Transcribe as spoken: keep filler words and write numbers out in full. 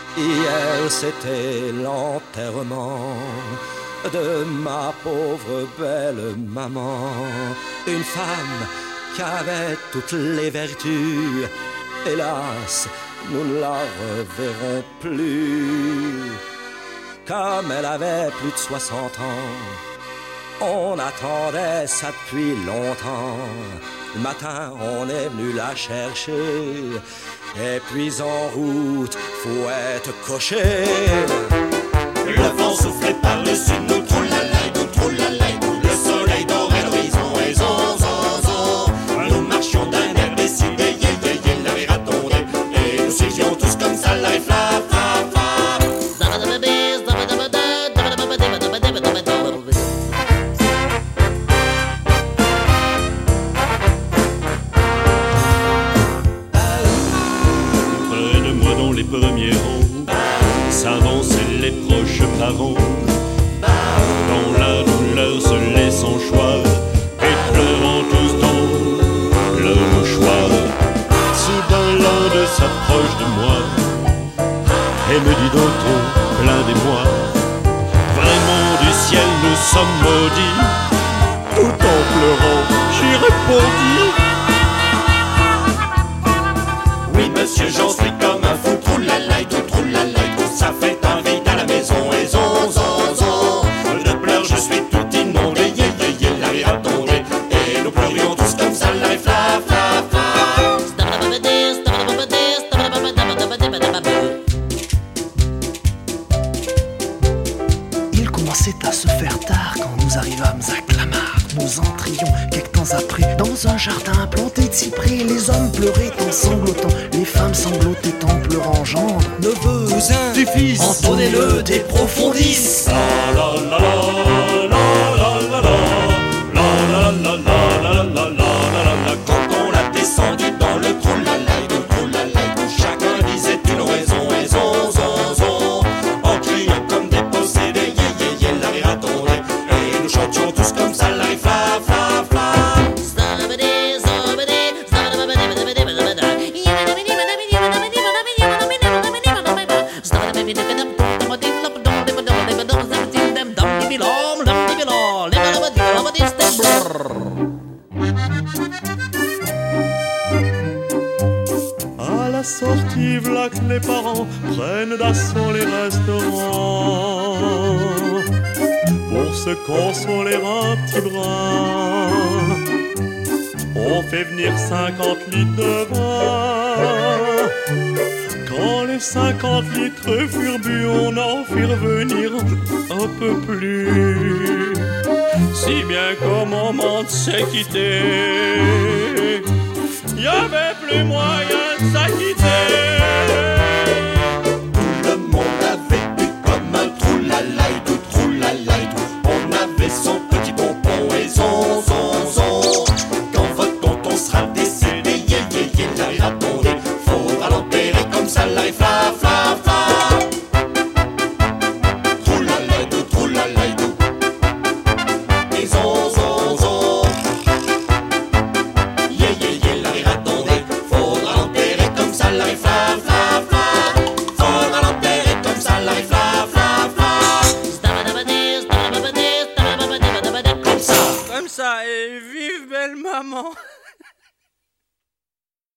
Hier c'était l'enterrement de ma pauvre belle maman, une femme qui avait toutes les vertus. Hélas, nous ne la reverrons plus. Comme elle avait plus de soixante ans, on attendait ça depuis longtemps. Le matin, on est venu la chercher, et puis en route, faut être coché. Le vent soufflait par-dessus nous, troulalaï, nous troulalaï, nous. Le soleil dorait l'horizon et zon, zon, zon. Nous marchions d'un air décidé, yé, yé, yé, la vie rattondée. Et nous suivions tous comme ça, life, la, fa, fa. Près de moi dans les premiers rangs s'avançaient les proches parents, dans la douleur se laissant choix et pleurant tous dans leur mouchoir. Soudain l'un de s'approche de moi et me dit d'un ton plein d'émoi: vraiment du ciel nous sommes maudits. Tout en pleurant j'y répondis: oui monsieur, j'en suis comme un fou, troulalaï, tout troulalaï, tout. Ça fait un vide à la maison et zon, zon, zon. De pleurs je suis tout inondé, yé, yé, yé, la vie rattondée. Et nous pleurions tous comme ça, life, la, fa, fa. Il commençait à se faire tard quand nous arrivâmes à Clamart. Nous entrions quelque temps après dans un jardin planté de cyprès. Les hommes pleuraient en sanglotant, les femmes sanglotaient en pleurant. Gendre, Neveux, cousins, du fils, entonnez-le des profondis. la la la la la la la la la la la la la la la. Quand on l'a descendu dans le troulalaï, tout troulalaï, tout. Chacun disait une raison et zon, zon, zon. En criant comme des possédés, yé, yé, yé, la vie rattondée. Et nous chantions tous comme ça, life, la, fla, fla. À la sortie, v'là que les parents prennent d'assaut les restaurants pour se consoler un petit brin. On fait venir cinquante litres de vin. Quand les cinquante litres furent bu, on en fit revenir un peu plus. Si bien qu'au moment de se quitter, y avait plus moyen de s'acquitter.